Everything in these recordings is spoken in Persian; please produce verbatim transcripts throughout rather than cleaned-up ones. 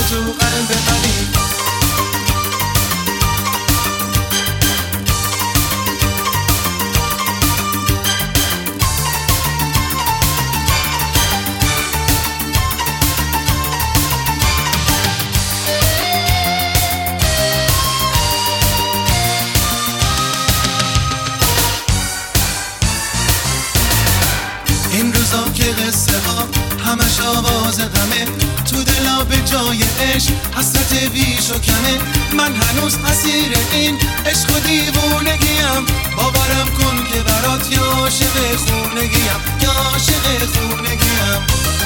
تو قلب منی. این روزا که قصه ها همش آواز غمه، تو دلا به جای عشق حسرت بیش و کمه. من هنوز اسیر این عشق و دیوونگیم، باورم کن که برات یا عاشق خونگیم، یا عاشق خونگیم.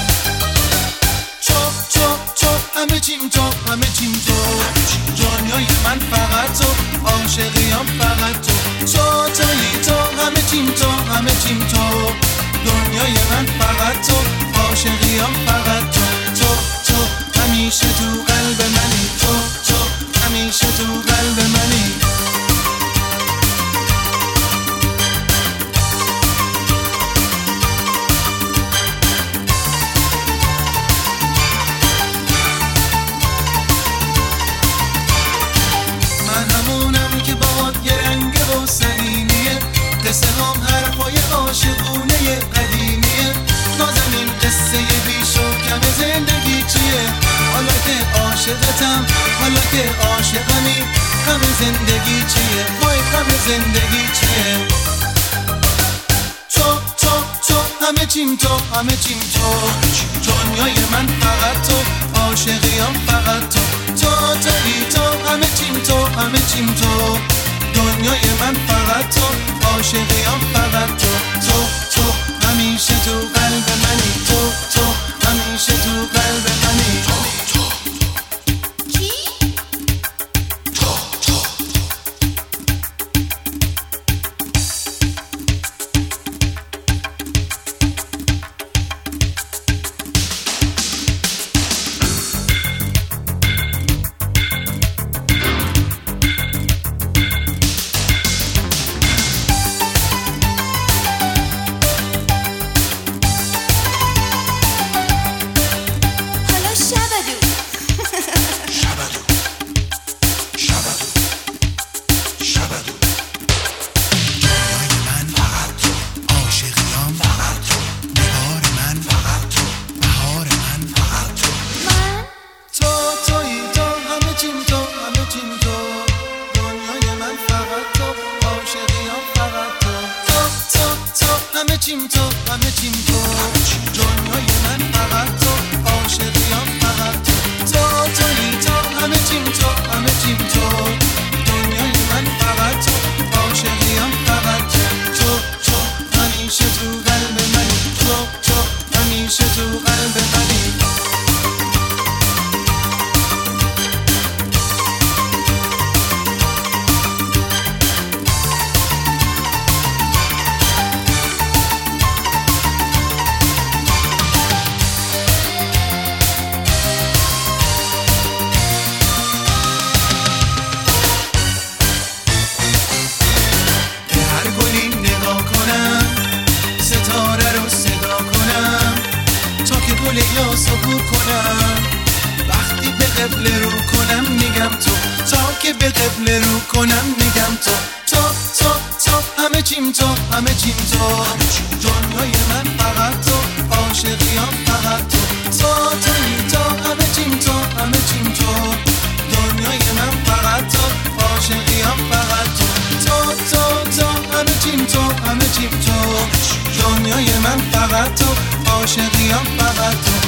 چو چو چو همه چیم تو، همه چیم تو، دنیای من فقط تو، عاشقیم فقط تو. تو تویی تو، همه چیم تو، همه چیم تو، دنیای من فقط تو، عاشقیم فقط تو. تو تو همیشه تو قلب منی، تو تو همیشه تو قلب منی. من همونم که باد یه رنگ و سلیمیه، قصه هم حرفای عاشقونه قدیمیه. نازنین قصه بیش و کم زندگی چیه؟ حالا که عاشقتم، حالا که عاشقمی، غم زندگی چیه؟ وای غم زندگی چیه؟ تو تو تو همه چیم تو، همه چیم تو، دنیای من فقط تو، عاشقیم فقط تو. تو تویی تو، همه چیم تو، همه چیم تو، دنیای من فقط تو، عاشقیم فقط تو. تو تو همیشه تو قلب منی، تو تو همیشه تو قلب منی. تو تو کی؟ تو تو همه چیم تو، همه چیم تو، دنیای من فقط تو، عاشقیم فقط تو. تو تویی تو، همه چیم تو، همه چیم تو، دنیای من فقط تو، عاشقیم فقط تو. تو تو همیشه تو قلب منی، تو تو همیشه تو قلب منی. یا سکوت کنم وقتی به قبله رو کنم میگم تو، تا که به قبله رو کنم میگم تو. تو تو تو همه چیم تو، همه چیم تو، دنیای من فقط تو، عاشقیم فقط تو. تو تویی تو، همه چیم تو، همه چیم تو، دنیای من فقط تو، عاشقیم فقط تو. تو تو تو همه چیم تو، همه چیم تو، دنیای من فقط تو، عاشقیم فقط تو.